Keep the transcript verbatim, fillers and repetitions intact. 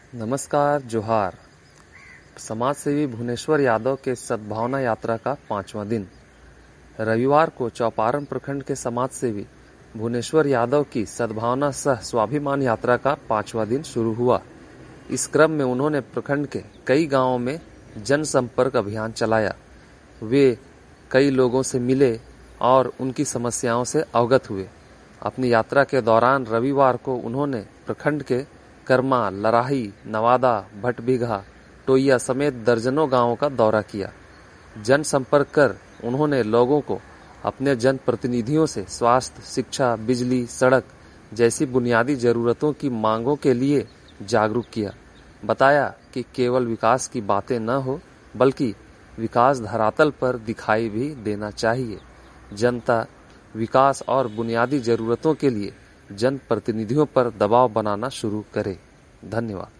नमस्कार, जोहार। समाज सेवी भुवनेश्वर यादव के सद्भावना यात्रा का पांचवा दिन। रविवार को चौपारण प्रखंड के समाज सेवी भुवनेश्वर यादव की सद्भावना सह स्वाभिमान यात्रा का पांचवा दिन शुरू हुआ। इस क्रम में उन्होंने प्रखंड के कई गांवों में जनसंपर्क अभियान चलाया। वे कई लोगों से मिले और उनकी समस्याओं से अवगत हुए। अपनी यात्रा के दौरान रविवार को उन्होंने प्रखंड के कर्मा, लराही, नवादा, भटबिघा, टोइया समेत दर्जनों गांवों का दौरा किया। जनसंपर्क कर उन्होंने लोगों को अपने जनप्रतिनिधियों से स्वास्थ्य, शिक्षा, बिजली, सड़क जैसी बुनियादी जरूरतों की मांगों के लिए जागरूक किया। बताया कि केवल विकास की बातें न हो, बल्कि विकास धरातल पर दिखाई भी देना चाहिए। जनता विकास और बुनियादी जरूरतों के लिए जनप्रतिनिधियों पर दबाव बनाना शुरू करे। धन्यवाद।